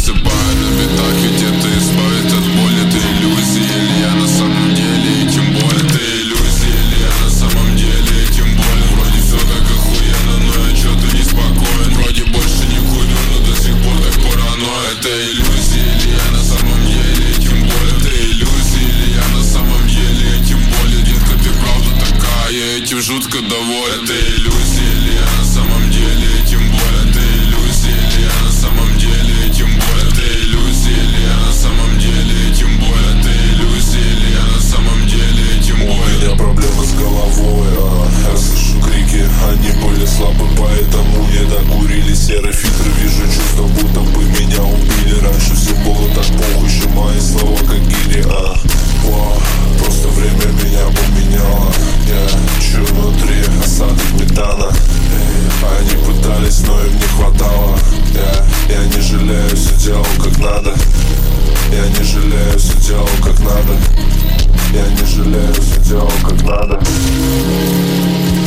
засыпаю на битах, ведь это избавит от боли. Ты иллюзия или я на самом деле, и тем более ты иллюзия или я на самом деле, и тем более. Вроде все так охуенно, но я чё-то неспокоен. Вроде больше не курю, но до сих пор так паранойя. Это иллюзия или я на самом деле, и тем более ты иллюзия или я на самом деле, и тем более. Детка, ты правда такая, я этим жутко доволен. Это иллюзия или я на самом деле, и тем более ты иллюзия или я на самом деле, и тем более ты иллюзия или я на самом деле, и тем более ты иллюзия или я на самом деле, и тем более. У меня проблемы с головой, я слышу крики, они были слабы, поэтому не докурили. Серый фильтр, вижу чувство, будто бы меня убили. Раньше все было так похуй, еще мои слова как гири. Просто время меня поменяло. Я чую внутри осадок метана. Они пытались, но им не хватало. Я не жалею, все делал как надо. Я не жалею, все делал как надо. Я не жалею, все делал как надо.